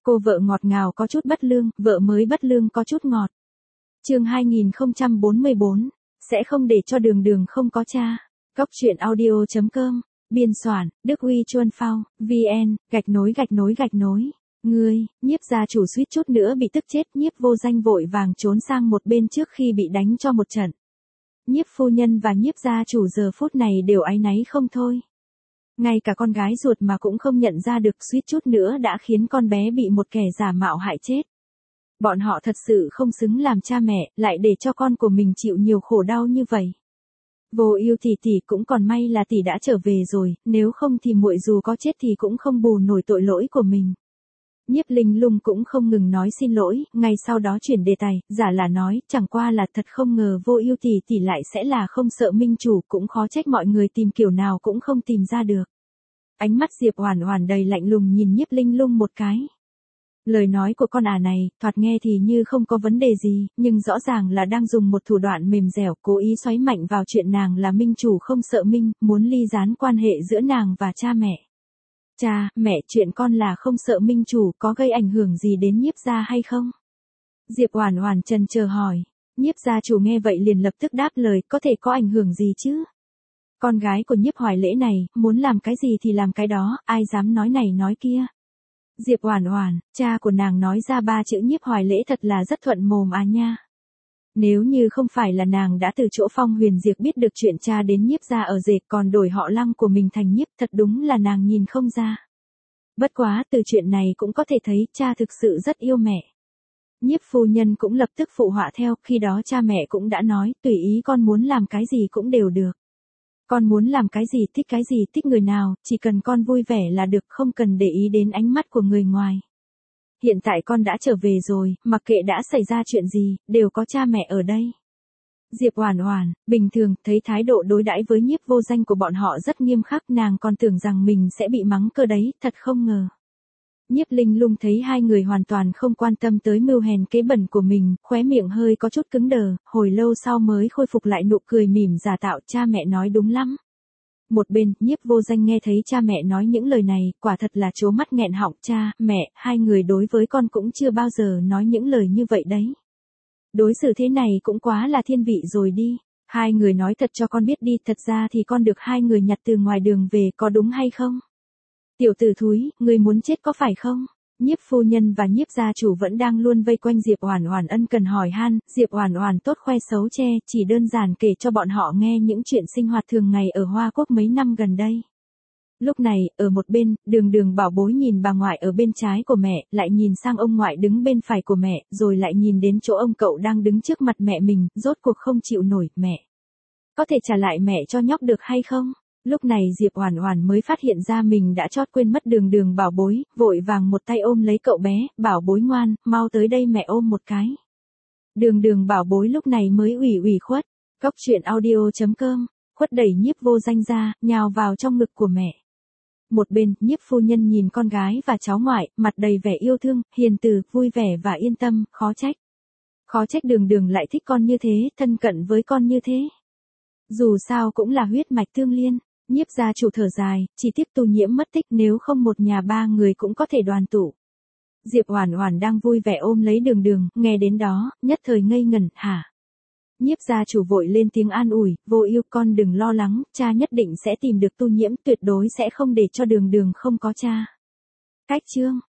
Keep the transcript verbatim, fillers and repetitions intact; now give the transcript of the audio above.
Cô vợ ngọt ngào có chút bất lương, vợ mới bất lương có chút ngọt. Chương hai nghìn không trăm bốn mươi bốn, sẽ không để cho Đường Đường không có cha. Góc truyện audio chấm com, biên soạn, Đức Huy Chuân Phao, vn, gạch nối gạch nối gạch nối. Ngươi, Nhiếp gia chủ suýt chút nữa bị tức chết, Nhiếp Vô Danh vội vàng trốn sang một bên trước khi bị đánh cho một trận. Nhiếp phu nhân và Nhiếp gia chủ giờ phút này đều áy náy không thôi. Ngay cả con gái ruột mà cũng không nhận ra được, suýt chút nữa đã khiến con bé bị một kẻ giả mạo hại chết. Bọn họ thật sự không xứng làm cha mẹ, lại để cho con của mình chịu nhiều khổ đau như vậy. Vô Ưu tỷ tỷ, cũng còn may là tỷ đã trở về rồi, nếu không thì muội dù có chết thì cũng không bù nổi tội lỗi của mình. Nhiếp Linh Lung cũng không ngừng nói xin lỗi, ngay sau đó chuyển đề tài, giả là nói, chẳng qua là thật không ngờ Vô Ưu tỷ tỷ lại sẽ là không sợ minh chủ, cũng khó trách mọi người tìm kiểu nào cũng không tìm ra được. Ánh mắt Diệp Oản Oản đầy lạnh lùng nhìn Nhiếp Linh Lung một cái. Lời nói của con ả này, thoạt nghe thì như không có vấn đề gì, nhưng rõ ràng là đang dùng một thủ đoạn mềm dẻo, cố ý xoáy mạnh vào chuyện nàng là minh chủ không sợ minh, muốn ly gián quan hệ giữa nàng và cha mẹ. Cha, mẹ, chuyện con là không sợ minh chủ có gây ảnh hưởng gì đến Nhiếp gia hay không? Diệp Oản Oản chần chờ hỏi. Nhiếp gia chủ nghe vậy liền lập tức đáp lời, có thể có ảnh hưởng gì chứ? Con gái của Nhiếp Hoài Lễ này, muốn làm cái gì thì làm cái đó, ai dám nói này nói kia. Diệp Oản Oản, cha của nàng nói ra ba chữ Nhiếp Hoài Lễ thật là rất thuận mồm à nha. Nếu như không phải là nàng đã từ chỗ Phong Huyền Diệp biết được chuyện cha đến Nhiếp gia ở Dệt còn đổi họ Lăng của mình thành Nhiếp, thật đúng là nàng nhìn không ra. Bất quá từ chuyện này cũng có thể thấy cha thực sự rất yêu mẹ. Nhiếp phu nhân cũng lập tức phụ họa theo, khi đó cha mẹ cũng đã nói, tùy ý con muốn làm cái gì cũng đều được. Con muốn làm cái gì, thích cái gì, thích người nào, chỉ cần con vui vẻ là được, không cần để ý đến ánh mắt của người ngoài. Hiện tại con đã trở về rồi, mặc kệ đã xảy ra chuyện gì, đều có cha mẹ ở đây. Diệp Oản Oản, bình thường, thấy thái độ đối đãi với Nhiếp Vô Danh của bọn họ rất nghiêm khắc, nàng còn tưởng rằng mình sẽ bị mắng cơ đấy, thật không ngờ. Nhiếp Linh Lung thấy hai người hoàn toàn không quan tâm tới mưu hèn kế bẩn của mình, khóe miệng hơi có chút cứng đờ, hồi lâu sau mới khôi phục lại nụ cười mỉm giả tạo, cha mẹ nói đúng lắm. Một bên, Nhiếp Vô Danh nghe thấy cha mẹ nói những lời này, quả thật là trố mắt nghẹn họng, cha, mẹ, hai người đối với con cũng chưa bao giờ nói những lời như vậy đấy. Đối xử thế này cũng quá là thiên vị rồi đi, hai người nói thật cho con biết đi, thật ra thì con được hai người nhặt từ ngoài đường về, có đúng hay không? Tiểu tử thúi, ngươi muốn chết có phải không? Nhiếp phu nhân và Nhiếp gia chủ vẫn đang luôn vây quanh Diệp Oản Oản ân cần hỏi han, Diệp Oản Oản tốt khoe xấu che, chỉ đơn giản kể cho bọn họ nghe những chuyện sinh hoạt thường ngày ở Hoa Quốc mấy năm gần đây. Lúc này, ở một bên, Đường Đường bảo bối nhìn bà ngoại ở bên trái của mẹ, lại nhìn sang ông ngoại đứng bên phải của mẹ, rồi lại nhìn đến chỗ ông cậu đang đứng trước mặt mẹ mình, rốt cuộc không chịu nổi, mẹ. Có thể trả lại mẹ cho nhóc được hay không? Lúc này Diệp Oản Oản mới phát hiện ra mình đã trót quên mất Đường Đường bảo bối, vội vàng một tay ôm lấy cậu bé, bảo bối ngoan, mau tới đây mẹ ôm một cái. Đường Đường bảo bối lúc này mới ủy ủy khuất, góc truyện audio chấm com, khuất đẩy Nhiếp Vô Danh ra, nhào vào trong ngực của mẹ. Một bên, Nhiếp phu nhân nhìn con gái và cháu ngoại, mặt đầy vẻ yêu thương, hiền từ, vui vẻ và yên tâm, khó trách. Khó trách Đường Đường lại thích con như thế, thân cận với con như thế. Dù sao cũng là huyết mạch tương liên. Nhiếp gia chủ thở dài, chỉ tiếp Tu Nhiễm mất tích, nếu không một nhà ba người cũng có thể đoàn tụ. Diệp Oản Oản đang vui vẻ ôm lấy Đường Đường, nghe đến đó, nhất thời ngây ngẩn, hả? Nhiếp gia chủ vội lên tiếng an ủi, Vô Ưu con đừng lo lắng, cha nhất định sẽ tìm được Tu Nhiễm, tuyệt đối sẽ không để cho Đường Đường không có cha. Cách chương